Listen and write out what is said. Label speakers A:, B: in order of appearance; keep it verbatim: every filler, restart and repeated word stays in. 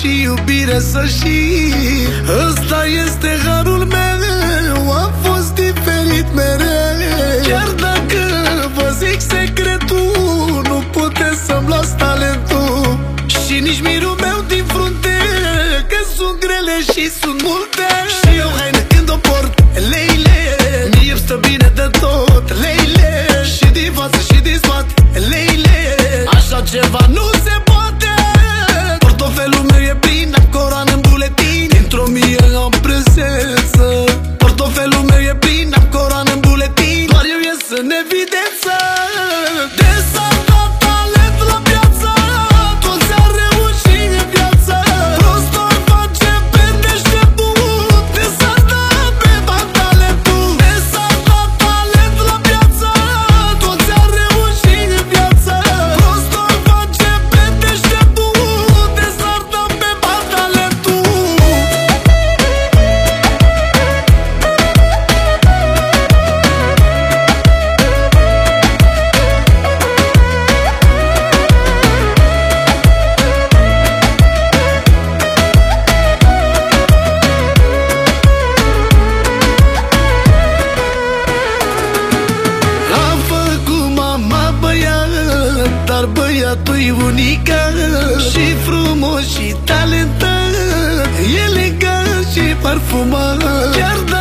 A: și iubire să știi. Ăsta este harul meu, am fost diferit mereu. Chiar dacă vă zic secretul, nu puteți să-mi luați talentul. Și nici mirul meu din frunte, că sunt grele și sunt multe. Și eu haine când o port, leile, mie-mi stă bine de tot, leile. Și din față și din spate, leile, așa ceva nu se poate. Portofelul meu e plin, am coroană în buletin, dintr-o mie am prezență. Portofelul meu e plin, am coroană în buletin, doar eu ies în evidență. De s-ar da talent la piață, toți ar reuși în viață. Prostor face pe deșteptul, de s-ar da pe bani talentul. De s-ar da talent la piață, toți ar reuși în viață. Prostor face pe deșteptul, de s-ar da pe bani talentul. Am făcut mama băiat, dar băiatul-i unică. Și frumos și talentat, elegant și parfumat. Chiar